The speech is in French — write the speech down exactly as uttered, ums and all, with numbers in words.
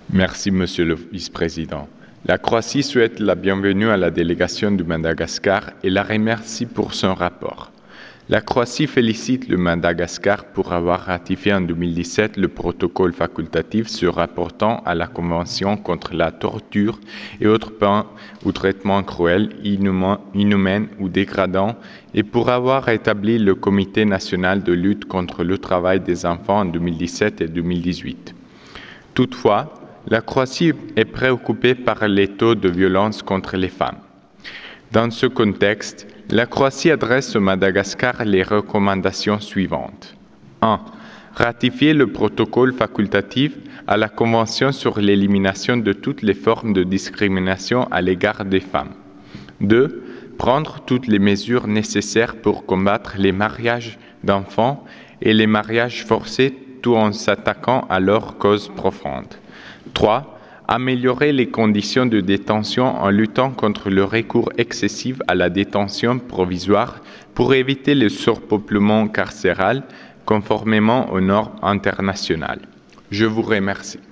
Merci, Monsieur le Vice-président. La Croatie souhaite la bienvenue à la délégation du Madagascar et la remercie pour son rapport. La Croatie félicite le Madagascar pour avoir ratifié en deux mille dix-sept le protocole facultatif se rapportant à la Convention contre la torture et autres peines ou traitements cruels, inhumains ou dégradants et pour avoir établi le Comité national de lutte contre le travail des enfants en deux mille dix-sept et deux mille dix-huit. Toutefois, la Croatie est préoccupée par les taux de violence contre les femmes. Dans ce contexte, la Croatie adresse au Madagascar les recommandations suivantes. un. Ratifier le protocole facultatif à la Convention sur l'élimination de toutes les formes de discrimination à l'égard des femmes. deux. Prendre toutes les mesures nécessaires pour combattre les mariages d'enfants et les mariages forcés tout en s'attaquant à leurs causes profondes. trois. Améliorer les conditions de détention en luttant contre le recours excessif à la détention provisoire pour éviter le surpeuplement carcéral conformément aux normes internationales. Je vous remercie.